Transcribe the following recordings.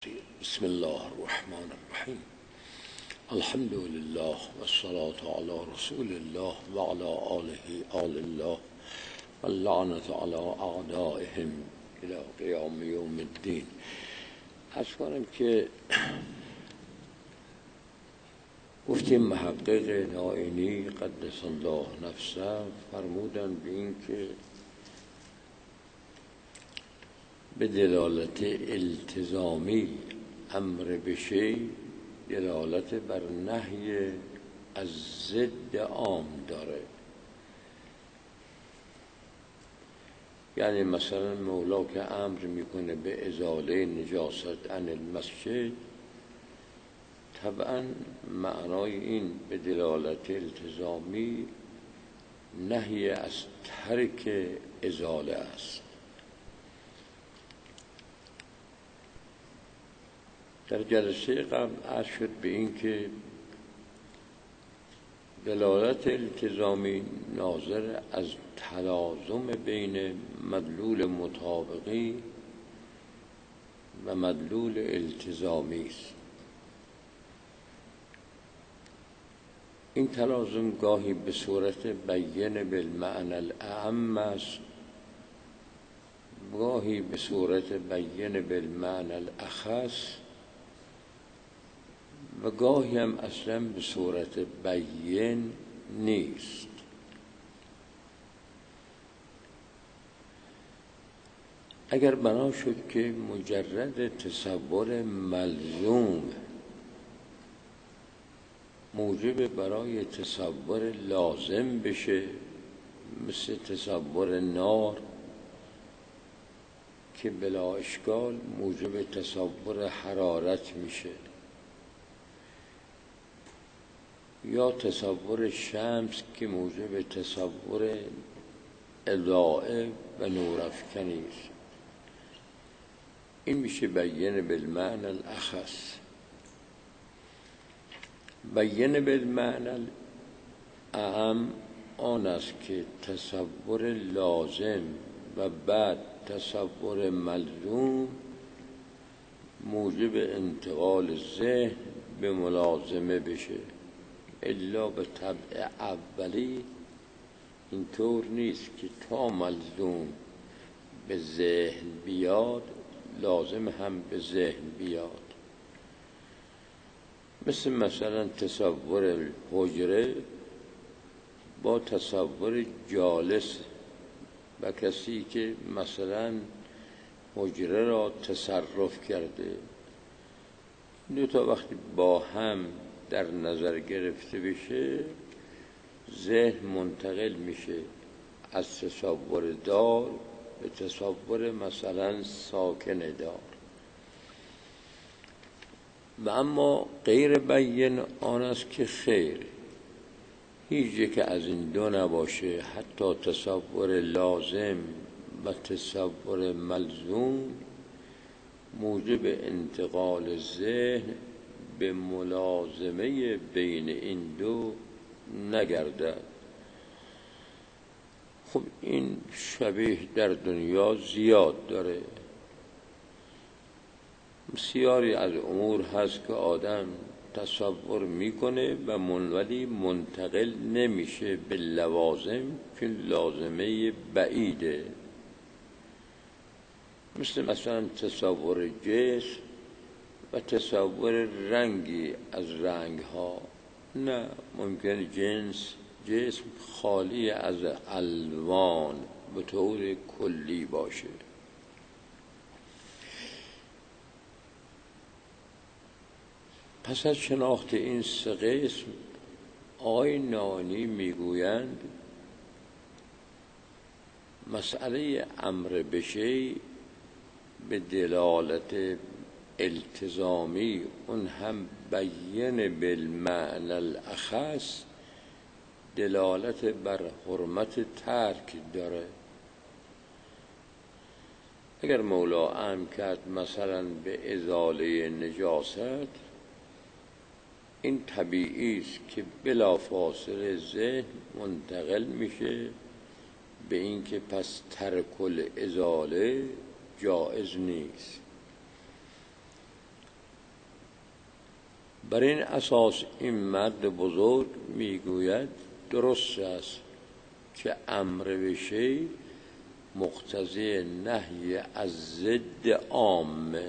بسم الله الرحمن الرحیم. الحمد لله والصلاة على رسول الله وعلى آل الله واللعنة على اعدائهم الى قیام یوم الدین. عرض کنم که گفتیم محقق نائینی قدس الله نفسه فرمودن به این که به دلالت التزامی امر به شیء دلالت بر نهی از ضد عام داره. یعنی مثلا مولا که امر میکنه به ازاله نجاست عن المسجد، طبعا معنای این به دلالت التزامی نهی از ترک ازاله است. در جلسه قبل عرض شد به این که دلالت التزامی ناظر از تلازم بین مدلول مطابقی و مدلول التزامی است. این تلازم گاهی به صورت بیان بالمعنی الاعم است، گاهی به صورت بیان بالمعنی الاخص و گاهی هم اصلا به صورت بیان نیست. اگر بنا شد که مجرد تصور ملزوم موجب برای تصور لازم بشه، مثل تصور نار که بلا اشکال موجب تصور حرارت میشه، یا تصور شمس که موجب تصور اضاءه و نورافکنی است، این میشه بیان بالمعنی الاخص. بیان بالمعنی الاعم آن است که تصور لازم و بعد تصور ملزوم موجب انتقال ذهن به ملازمه بشه، الا به طبع اولی اینطور نیست که تا ملزوم به ذهن بیاد لازم هم به ذهن بیاد. مثلا تصور حجره با تصور جالس و کسی که مثلا حجره را تصرف کرده، دو تا وقتی با هم در نظر گرفته بشه ذهن منتقل میشه از تصور دار به تصور مثلا ساکن دار. و اما غیر بیان آن است که خیر، هیچ که از این دو نباشه، حتی تصور لازم و تصور ملزوم موجب انتقال ذهن به ملازمه بین این دو نگردد. خب این شبیه در دنیا زیاد داره. بسیاری از امور هست که آدم تصور میکنه و ولی منتقل نمیشه به لوازم که لازمه بعیده، مثلا تصور جسم و تصور رنگی از رنگ ها. نه، ممکن جسم خالی از الوان به طور کلی باشه. پس از شناخت این سه قسم آقای نائینی میگویند مسئله امر به شیء به دلالت التزامی اون هم بیان بالمعنی الاخص دلالت بر حرمت ترک داره. اگر مولا امر کرد مثلا به ازاله نجاست، این طبیعی است که بلافاصله ذهن منتقل میشه به این که پس ترک الازاله جایز نیست. بر این اساس این مرد بزرگ میگوید درست است که امر به شیء مقتضی نهی از ضد عامه،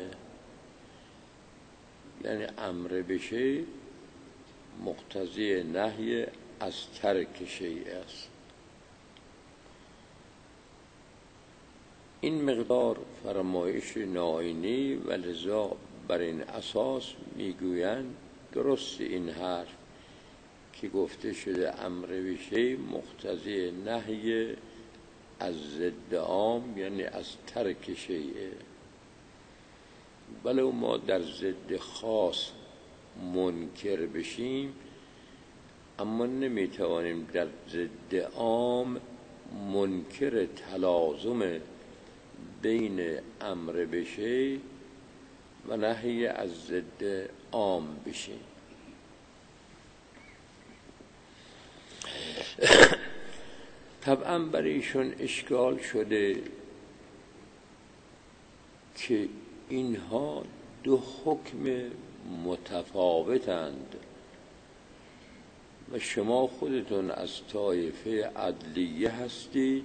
یعنی امر به شیء مقتضی نهی از ترک شیء است. این مقدار فرمایش ناینی و لذا بر این اساس میگویند درست این حرف که گفته شده امر به شیء مقتضی نهی از ضد عام، یعنی از ترک شیء. ولو ما در ضد خاص منکر بشیم، اما نمیتوانیم در ضد عام منکر تلازم بین امر به شیء و نهی از ضد عام بشیم. طبعا بر ایشون اشکال شده که اینها دو حکم متفاوتند و شما خودتون از طایفه عدلیه هستید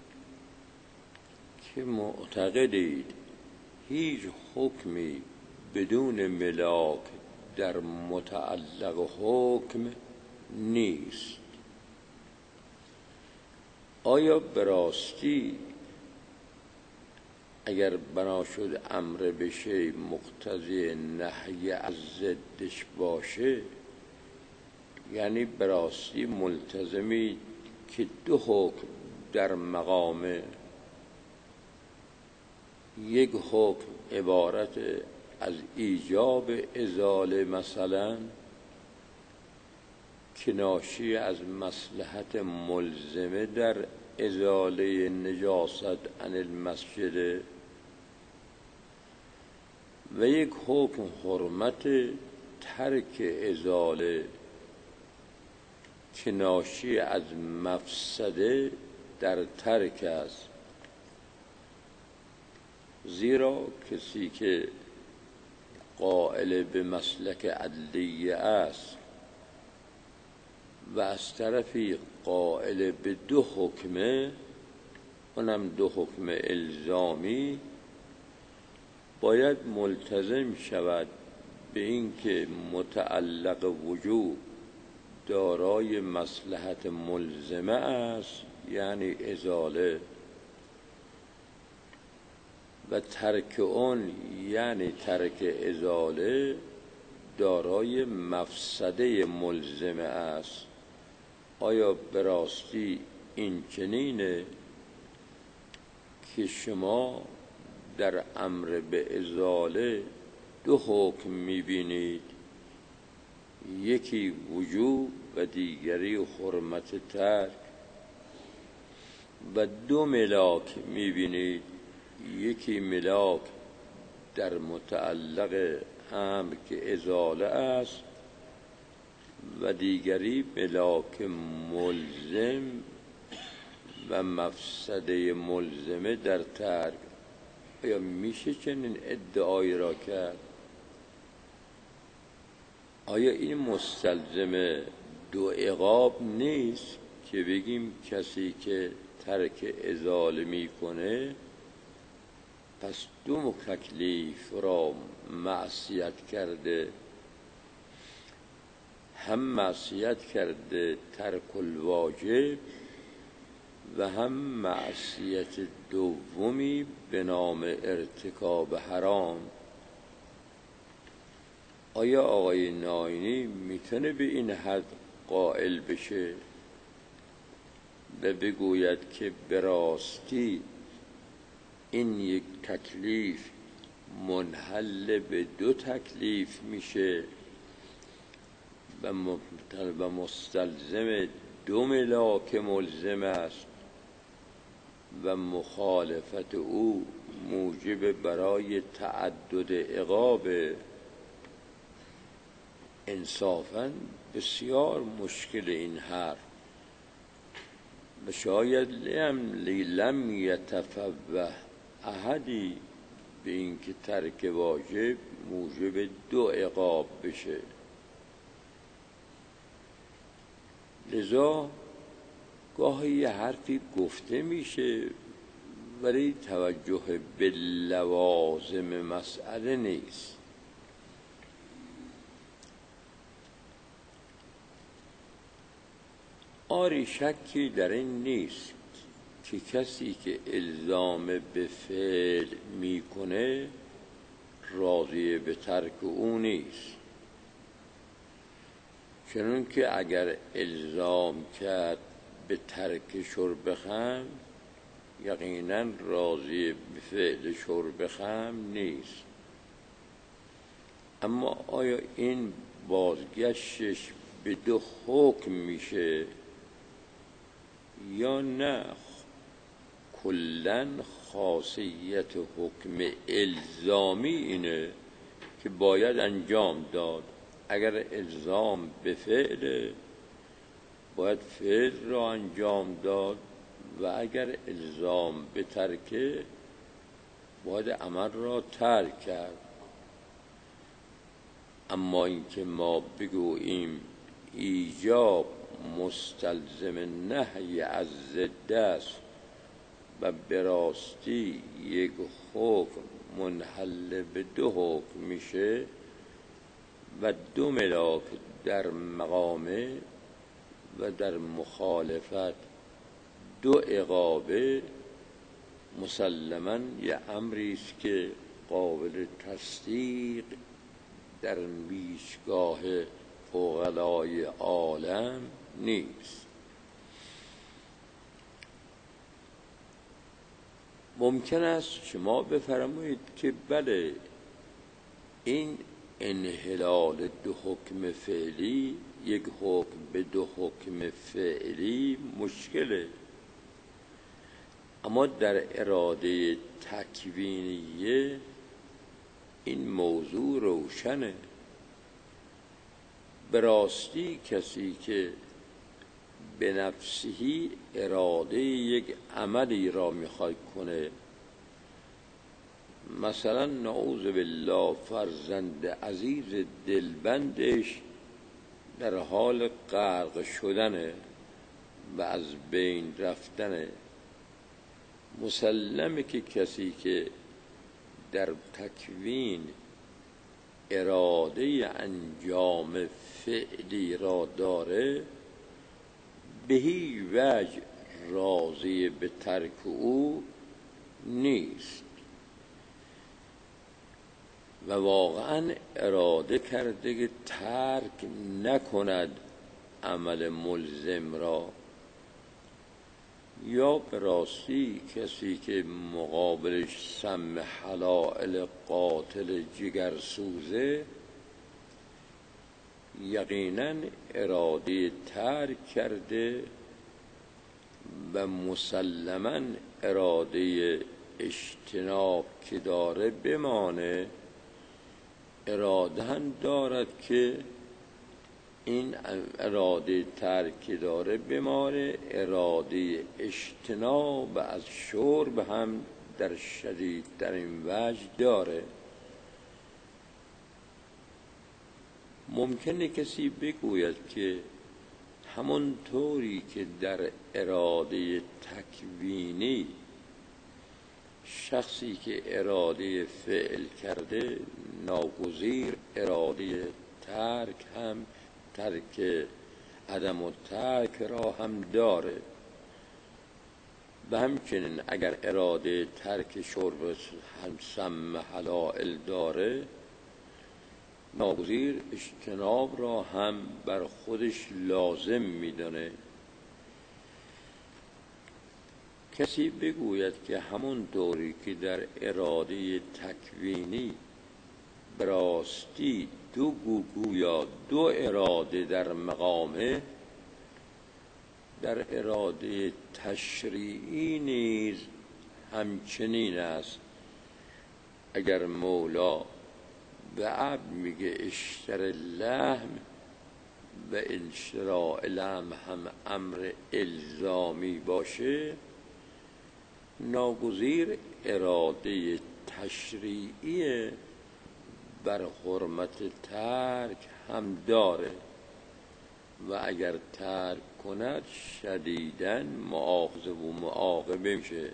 که معتقدید هیچ حکمی بدون ملاک در متعلق حکم نیست. آیا به راستی اگر بنا شد امر به شیء مقتضی نهی از ضدش باشه، یعنی به راستی ملتزمی که دو حکم در مقام یک حکم عبارت از ایجاب ازاله مثلا که ناشی از مصلحت ملزمه در ازاله نجاست عن المسجد و یک حکم حرمت ترک ازاله که ناشی از مفسده در ترک است. زیرا کسی که قائل به مسلک عدلیه است و از طرفی قائل به دو حکمه، اونم دو حکم الزامی، باید ملتزم شود به اینکه متعلق وجوب دارای مصلحت ملزمه است، یعنی ازاله، و ترک اون یعنی ترک ازاله دارای مفسده ملزمه است. آیا به راستی این چنینه که شما در امر به ازاله دو حکم میبینید، یکی وجوب و دیگری حرمت ترک، و دو ملاک میبینید، یکی ملاک در متعلق امر که ازاله است و دیگری ملاک ملزم و مفسده ملزمه در ترک. آیا میشه چنین ادعایی را کرد؟ آیا این مستلزم دو عقاب نیست که بگیم کسی که ترک ازاله میکنه پس دو تکلیف را معصیت کرده، هم معصیت کرده ترک الواجب و هم معصیت دومی به نام ارتکاب حرام؟ آیا آقای ناینی میتونه به این حد قائل بشه و بگوید که به راستی این یک تکلیف منحل به دو تکلیف میشه و مستلزم دو ملاک ملزم است و مخالفت او موجب برای تعدد عقاب؟ انصافاً بسیار مشکل این حرف و شاید لم یتفوه احدی به این که ترک واجب موجب دو عقاب بشه. لذا گاهی یه حرفی گفته میشه ولی توجه به لوازم مسئله نیست. آری شکی در این نیست که کسی که الزام به فعل میکنه راضی به ترک او نیست، چون که اگر الزام کرد به ترک شرب خمر یقینا راضی به فعل شرب خمر نیست. اما آیا این بازگشتش به دو حکم میشه یا نه کلن خاصیت حکم الزامی اینه که باید انجام داد؟ اگر الزام به فعل باید فعل را انجام داد و اگر الزام به ترک باید عمل را ترک کرد. اما اینکه ما بگوییم ایجاب مستلزم نهی از ضد است و به راستی یک حکم منحل به دو حکم میشه و دو ملاک در مقامه و در مخالفت دو عقابه، مسلماً یه امری است که قابل تصدیق در پیشگاه عقلای عالم نیست. ممکن است شما بفرمایید که بله این انحلال دو حکم فعلی، یک حکم به دو حکم فعلی مشکله، اما در اراده تکوینیه این موضوع روشنه. به راستی کسی که به نفسهی اراده یک عملی را میخواد کنه، مثلا نعوذ بالله فرزند عزیز دلبندش در حال غرق شدنه و از بین رفتنه، مسلمه که کسی که در تکوین اراده انجام فعلی را داره به هیچ وجه راضی به ترک او نیست و واقعا اراده کرده که ترک نکند عمل ملزم را. یا به راستی کسی که مقابلش سم حلائل قاتل جگرسوزه یقینا اراده ترک کرده و مسلماً اراده اجتناب که داره بمانه. اراده هم دارد که این اراده ترک داره بمانه، اراده اجتناب از شرب هم در شدیدترین وجه داره. ممکنه کسی بگوید که همون طوری که در اراده تکوینی شخصی که اراده فعل کرده ناگزیر اراده ترک هم ترک عدم و ترک را هم داره و همچنین اگر اراده ترک شرب هم سم حلائل داره ناگزیر اجتناب را هم بر خودش لازم میدونه. کسی بگوید که همون طوری که در اراده تکوینی براستی گویا دو اراده در مقامه، در اراده تشریعی نیز همچنین است. اگر مولا به عبد میگه اشتر لحم و اشتراء لحم هم امر الزامی باشه، ناگزیر اراده تشریعی بر حرمت ترک هم داره و اگر ترک کند شدیداً مؤاخذه و معاقبه میشه.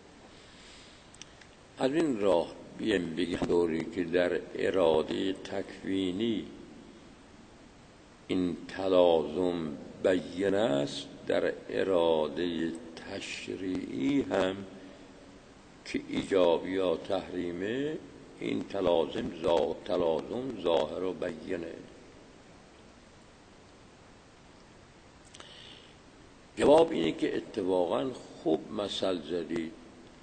از این راه بیایم بگیم طوری که در اراده تکوینی این تلازم بیان است، در اراده تشریعی هم که ایجاب یا تحریمه این تلازم ظاهر و بیانه. جواب اینه که اتفاقا خوب مثل زدید.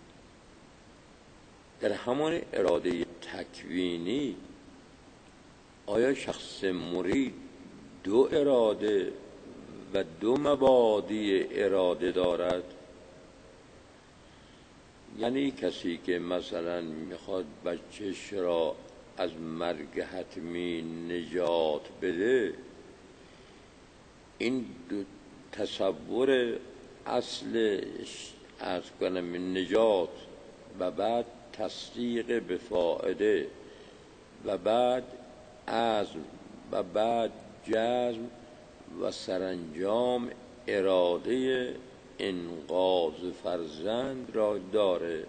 در همان اراده تکوینی آیا شخص مرید دو اراده و دو مبادی اراده دارد؟ یعنی کسی که مثلا میخواد بچه‌ش را از مرگ حتمی نجات بده، این دو تصور اصلش از کنم نجات و بعد تصدیق به فائده و بعد عزم و بعد جزم و سرانجام اراده انقاذ فرزند را داره.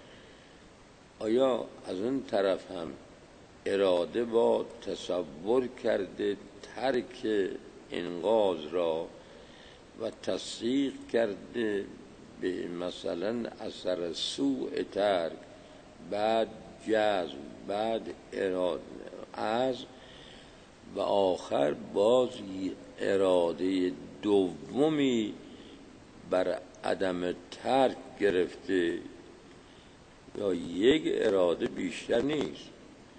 آیا از اون طرف هم اراده با تصور کرده ترک انقاذ را و تصدیق کرده به مثلا اثر سوء ترک، بعد جزم، بعد اراده عزم و آخر باز اراده دومی بر عدم ترک گرفته، یا یک اراده بیشتر نیست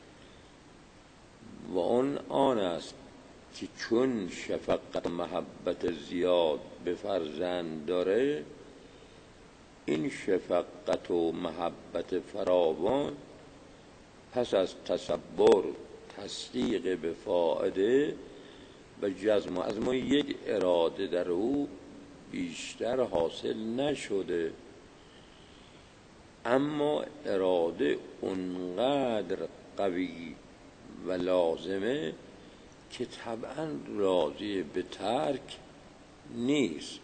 و آن است که چون شفقت محبت زیاد به فرزند داره، این شفقت و محبت فراوان پس از تصبر، تصدیق به فائده و جزم و عزم یک اراده در او بیشتر حاصل نشده، اما اراده اونقدر قوی و لازمه که طبعا راضی به ترک نیست.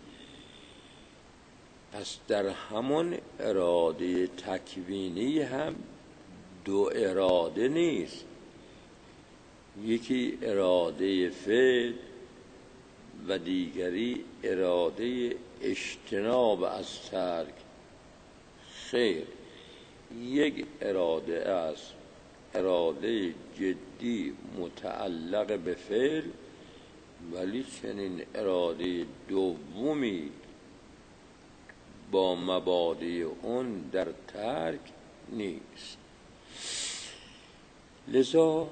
پس در همون اراده تکوینی هم دو اراده نیست، یکی اراده فعل و دیگری اراده اجتناب از ترک. خیر، یک اراده است، اراده جدی متعلق به فعل، ولی چنین اراده دومی با مبادی اون در ترک نیست. لذا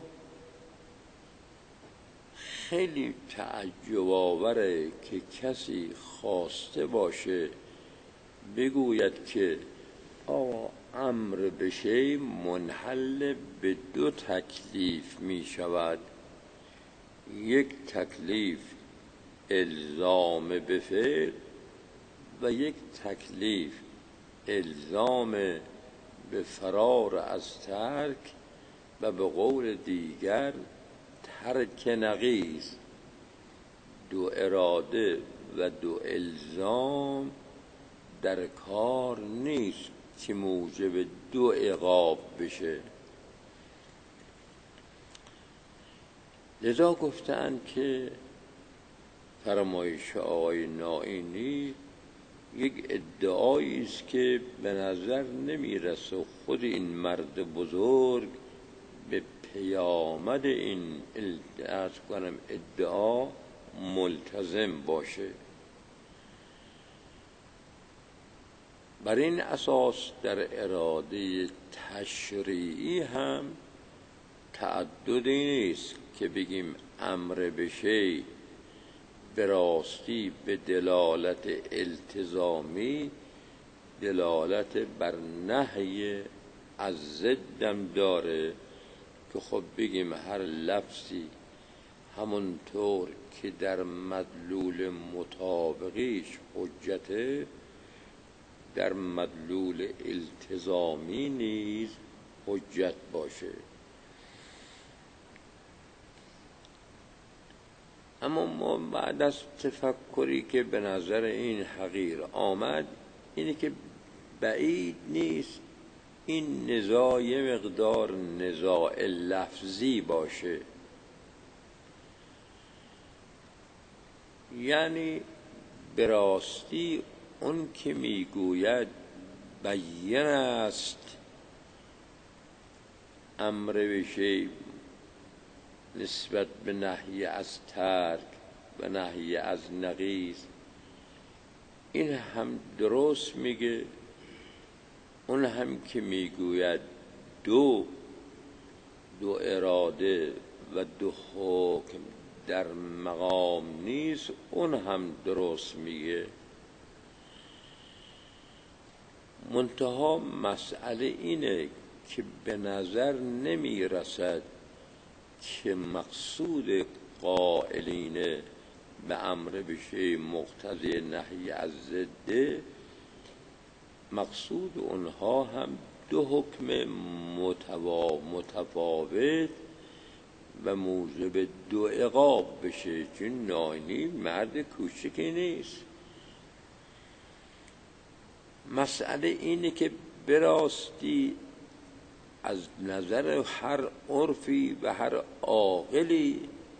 خیلی تعجب آوره که کسی خواسته باشه بگوید که آقا امر به شیء منحل به دو تکلیف می شود، یک تکلیف الزام به فعل و یک تکلیف الزام به فرار از ترک و به قول دیگر ترک نقیض. دو اراده و دو الزام در کار نیست که موجب دو عقاب بشه. لذا گفتن که فرمایش آقای نائینی یک ادعایی است که به نظر نمیرسه خود این مرد بزرگ به پیامد این ادعا ملتزم باشه. بر این اساس در اراده تشریعی هم تعددی نیست که بگیم امر به شیء به راستی به دلالت التزامی دلالت بر نهی از ضدم داره، که خب بگیم هر لفظی همونطور که در مدلول مطابقیش حجته، در مدلول التزامی نیز حجت باشه. اما ما بعد از تفکری که به نظر این حقیر آمد اینه که بعید نیست این نزاع یه مقدار نزاع لفظی باشه، یعنی به راستی اون که میگوید بیان است امر به شی نسبت به نهی از ترک و نهی از نقیض، این هم درست میگه. اون هم که میگوید دو اراده و دو حکم در مقام نیست، اون هم درست میگه. منتها مسئله اینه که به نظر نمیرسد که مقصود قائلین به امر به شیء مقتضی نهی از ضده، مقصود اونها هم دو حکم متفاوت و موجب دو عقاب بشه، چون ناینی مرد کوچکی نیست. مسئله اینه که براستی از نظر هر عرفی و هر عاقلی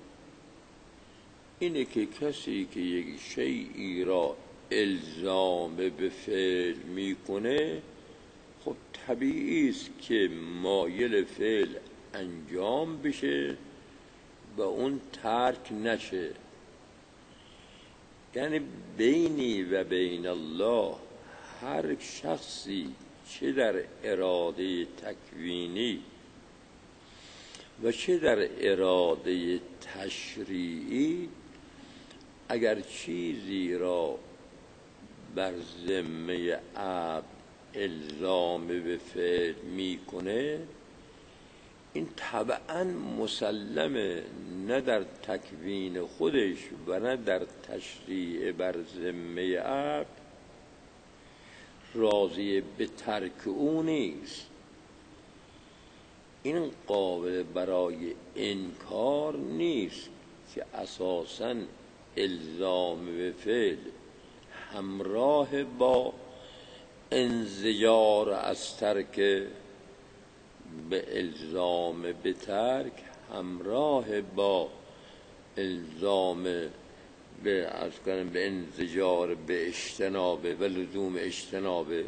اینه که کسی که یک شیئی را الزام به فعل میکنه، خب طبیعی است که مایل فعل انجام بشه و اون ترک نشه. یعنی بینی و بین الله هر شخصی چه در اراده تکوینی و چه در اراده تشریعی اگر چیزی را بر ذمه عبد الزام به فعل میکنه، این طبعا مسلمه نه در تکوین خودش و نه در تشریع بر ذمه عبد راضی به ترک او نیست. این قابل برای انکار نیست که اساساً الزام به فعل همراه با انزجار از ترک به الزام به ترک، همراه با الزام به انزجار به اجتنابه و لزوم اجتنابه.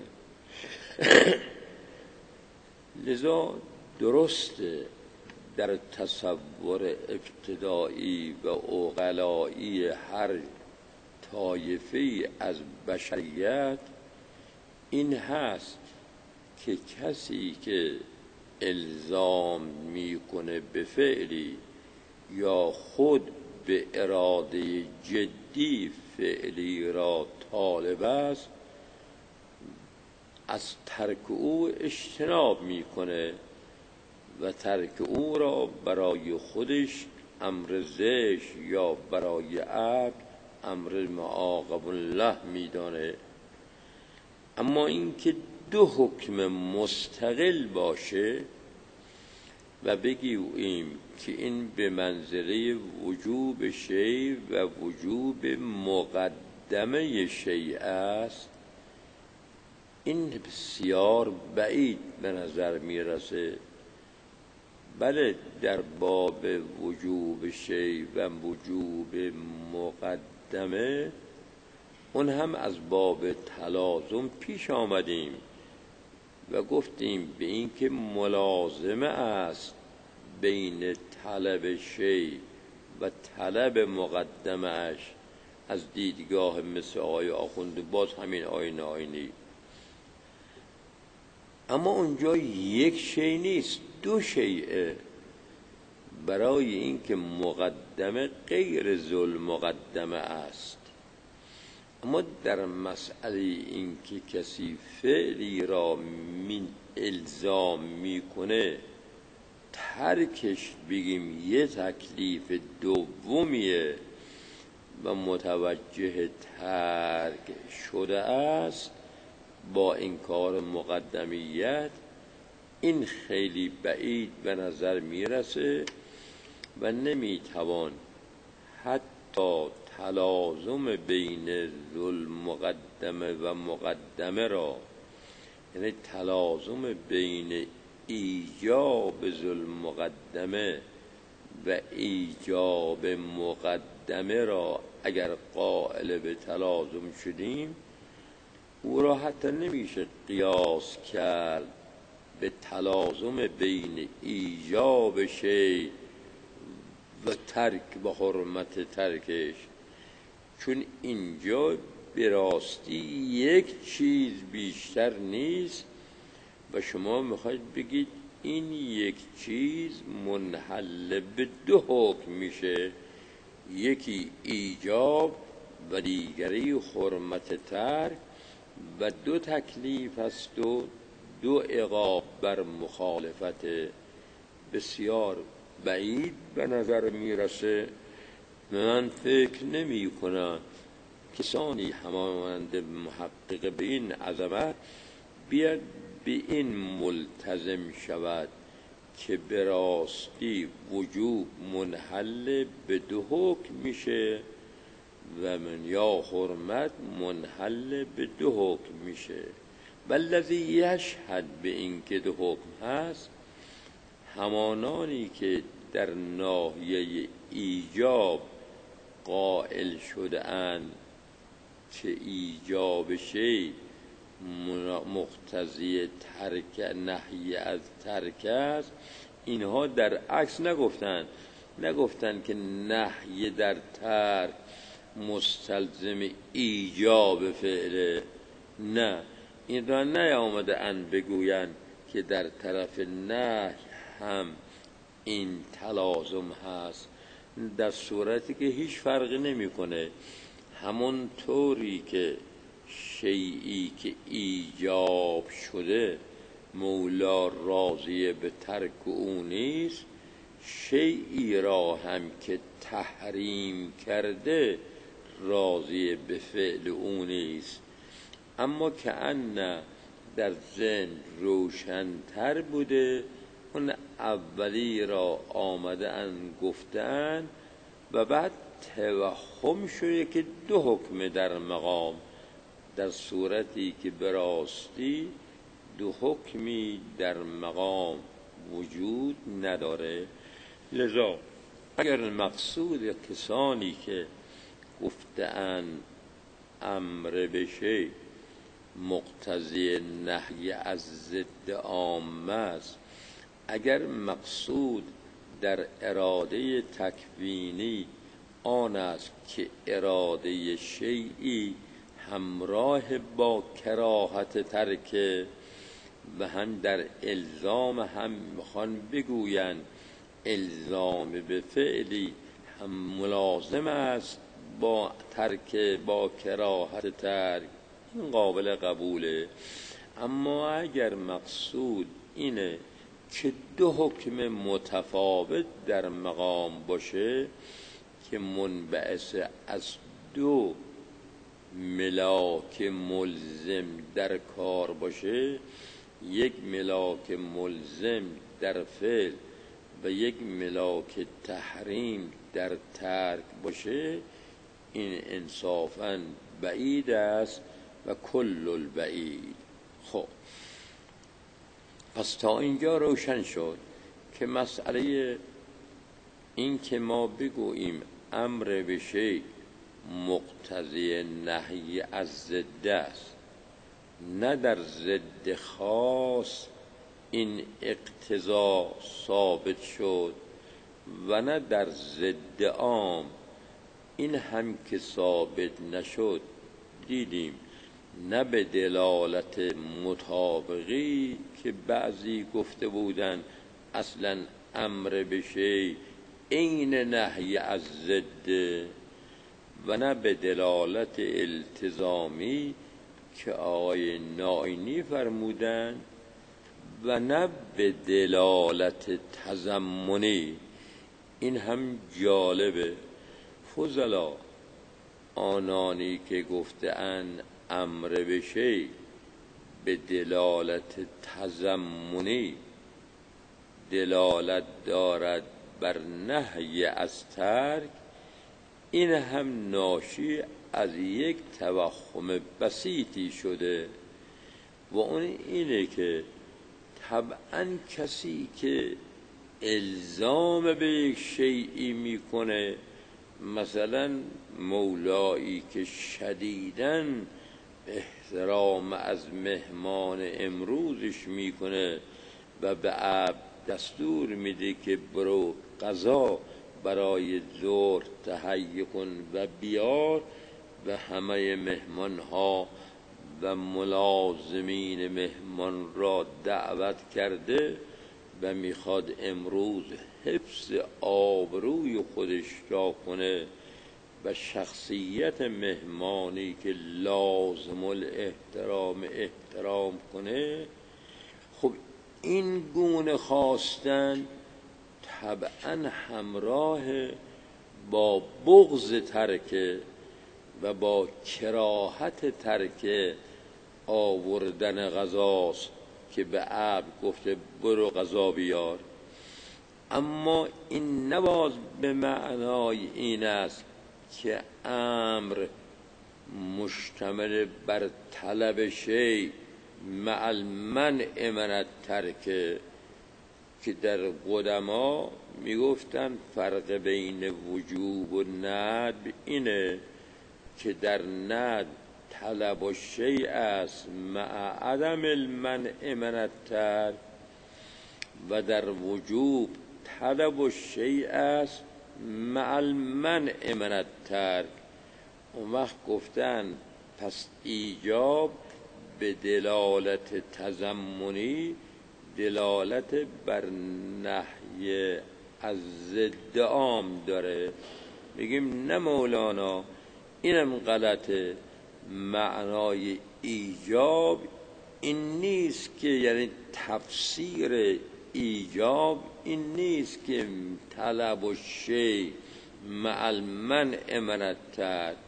لذا درسته در تصور ابتدایی و عقلایی هر طایفه از بشریت این هست که کسی که الزام میکنه به فعلی یا خود به اراده جدی فعلی را طالب است، از ترک او اجتناب میکنه و ترک او را برای خودش امر زشت یا برای عبد امر معاقب الله میدانه. اما اینکه دو حکم مستقل باشه و بگیم که این به منزله وجوب شیء و وجوب مقدمه شیء است، این بسیار بعید به نظر میرسه. بله در باب وجوب شیء و وجوب مقدمه اون هم از باب تلازم پیش آمدیم و گفتیم به این که ملازمه است بین طلب شیء و طلب مقدمه اش از دیدگاه مثل آقای آخوند باز همین آینی. اما اونجا یک شیء نیست، دو شیءه، برای اینکه مقدمه غیر ذل مقدمه است. اما در مسئله این که کسی فعلی را من الزام میکنه ترکش بگیم یه تکلیف دومیه و متوجه ترک شده است با انکار مقدمیت، این خیلی بعید به نظر میرسه و نمیتوان حتی تا تلازم بین ذوالمقدمه و مقدمه را، یعنی تلازم بین ایجاب ذوالمقدمه و ایجاب مقدمه را اگر قائل به تلازم شدیم، او را حتی نمیشه قیاس کرد به تلازم بین ایجاب شی و ترک و حرمت ترکش، چون اینجا به راستی یک چیز بیشتر نیست و شما میخواید بگید این یک چیز منحل به دو حکم میشه، یکی ایجاب و دیگری حرمت ترک و دو تکلیف است و دو عقاب بر مخالفت. بسیار بعید به نظر میرسه. من فکر نمی کنم کسانی همانند محقق به این عظمت بیاد به این ملتزم شود که به راستی وجوب منحل به دو حکم میشه و من یا حرمت منحل به دو حکم میشه. والذی یشهد به این که دو حکم هست، همانانی که در ناحیه ایجاب قائل شده اند که ایجاب شی مقتضی ترک نهی از ترک است، اینها در عکس نگفتن که نهی در ترک مستلزم ایجاب فعله. نه، این را نیامده اند بگویند که در طرف نهی هم این تلازم هست، در صورتی که هیچ فرقی نمیکنه. همون طوری که شیئی که ایجاب شده مولا راضی به ترک او نیست، شیئی را هم که تحریم کرده راضی به فعل او نیست. اما که ان در ذهن روشن‌تر بوده، اون اولی را آمده ان گفتن و بعد توهم شده که دو حکم در مقام، در صورتی که براستی دو حکمی در مقام وجود نداره. لذا اگر مقصود کسانی که گفتند امر بشه مقتضی نهی از ضد عامه است، اگر مقصود در اراده تکوینی آن است که اراده شیئی همراه با کراهت ترک و هم در الزام هم میخوان بگویند الزام به فعلی هم ملازم است با ترک، با کراهت ترک، این قابل قبوله. اما اگر مقصود اینه که دو حکم متفاوت در مقام باشه که منبعث از دو ملاک ملزم در کار باشه، یک ملاک ملزم در فعل و یک ملاک تحریم در ترک باشه، این انصافاً بعید است و کل البعید. خب پس تا اینجا روشن شد که مسئله این که ما بگوییم امر به شیء مقتضی نهی از ضد است، نه در ضد خاص این اقتضا ثابت شد و نه در ضد عام. این هم که ثابت نشد، دیدیم نه به دلالت مطابقی که بعضی گفته بودن اصلا امر به شیء عین نهی از ضد، و نه به دلالت التزامی که آقای نائینی فرمودن، و نه به دلالت تضمنی. این هم جالبه. فضلا آنانی که گفتند امر به شیء به دلالت تضمنی دلالت دارد بر نهی از ترک، این هم ناشی از یک توهم بسیطی شده و اون اینه که طبعا کسی که الزام به یک شیئی میکنه، مثلا مولایی که شدیداً احترام از مهمان امروزش میکنه و به عبد دستور میده که برو غذا برای ظهر تهیه کن و بیار و همه مهمان ها و ملازمین مهمان را دعوت کرده و میخواد امروز حفظ آبروی خودش را کنه و شخصیت مهمانی که لازم احترام کنه، خب این گونه خواستن طبعا همراه با بغض ترک و با کراهت ترک آوردن غذاست که به عبد گفته برو غذا بیار. اما این نباز به معنای این است که امر مشتمل بر طلب شیء مع المنع من الترک، که در قدما میگفتن فرق بین وجوب و ندب اینه که در ندب طلب و شیء است مع عدم المنع من الترک و در وجوب طلب و شیء است مع المنع من الترک. اون وقت گفتن پس ایجاب به دلالت تضمنی دلالت بر نهی از ضد عام داره. میگیم نه مولانا، اینم غلطه. معنای ایجاب این نیست که یعنی تفسیر ایجاب این نیست که طلب و شیء مع المنع من الترک.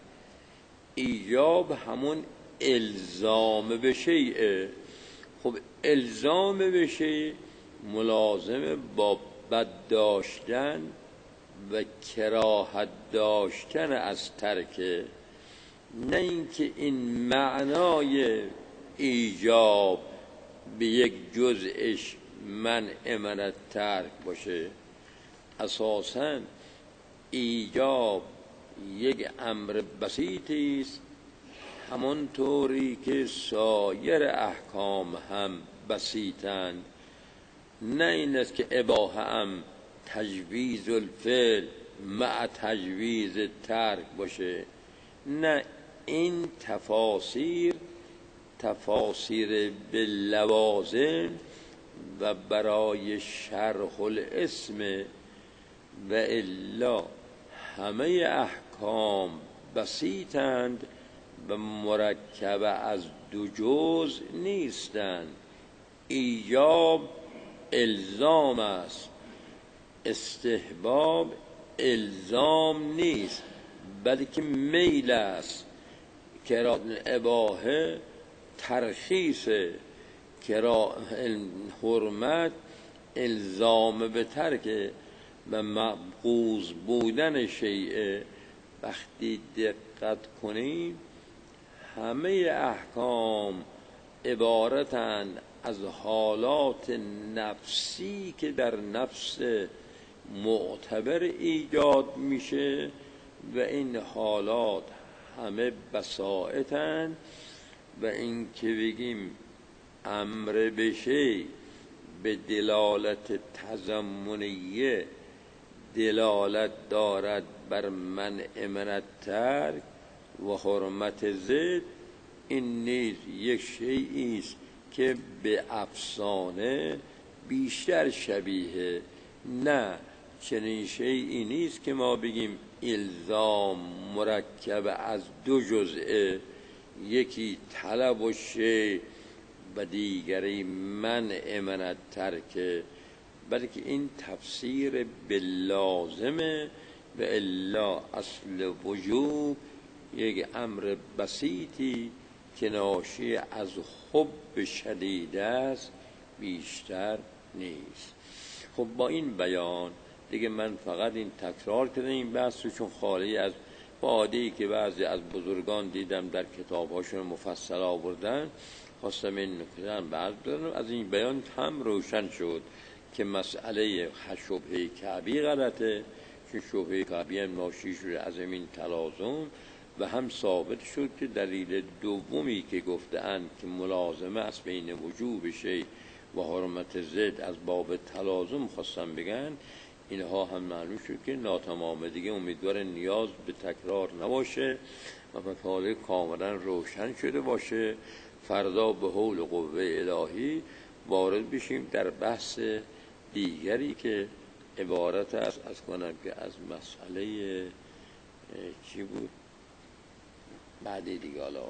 ایجاب همون الزام به شیء. خب الزام به شیء ملازم با بد داشتن و کراهت داشتن از ترک، نه اینکه این معنای ایجاب به یک جزءش منع من الترک باشه. اساساً ایجاب یک امر بسیطی است، همانطوری که سایر احکام هم بسیطند. نه این است که اباحه هم تجویز الفعل مع تجویز ترک باشه، نه، این تفاسیر باللوازم و برای شرح الاسم و الا همه احکام بسیطند و مرکب از دو جزء نیستند. ایجاب الزام است، استحباب الزام نیست بلکه میل است. اباحه ترخیص، حرمت الزام به ترک و مبغوض بودن شیء. وقتی دقت کنیم همه احکام عبارتند از حالات نفسی که در نفس معتبر ایجاد میشه و این حالات همه بساطند و این که بگیم امر بشه به دلالت تضمنیه دلالت دارد بر منع من الترک و حرمت ضد، این نیز یک شیئی است که به افسانه بیشتر شبیه. نه، چنین شیئی نیست که ما بگیم الزام مرکب از دو جزءه، یکی طلب و شیء و دیگری منع من الترک، بلکه این تفسیر باللازمه و الا اصل وجوب یک امر بسیطی که ناشی از حب شدید است بیشتر نیست. خب با این بیان دیگه من فقط این تکرار کردم این بحث رو، چون خالی از بعدی که بعضی از بزرگان دیدم در کتاب‌هاشون مفصل آوردن، خواستم این نکته هم بعد بدونم. از این بیان هم روشن شد که مسئله شبهه کعبی غلطه، که شبهه کعبی هم ناشی شده از این تلازم، و هم ثابت شد که دلیل دومی که گفته‌اند که ملازمه است بین وجوب شیء و حرمت ضد از باب تلازم خواستم بگن، اینها هم معلوم شد که ناتمامه. دیگه امیدوار نیاز به تکرار نباشه و مطالب کاملا روشن شده باشه. فردا به حول قوه الهی وارد بشیم در بحث دیگری که عبارت است از کنم که از مسئله چی بود بعدی دیگه، حالا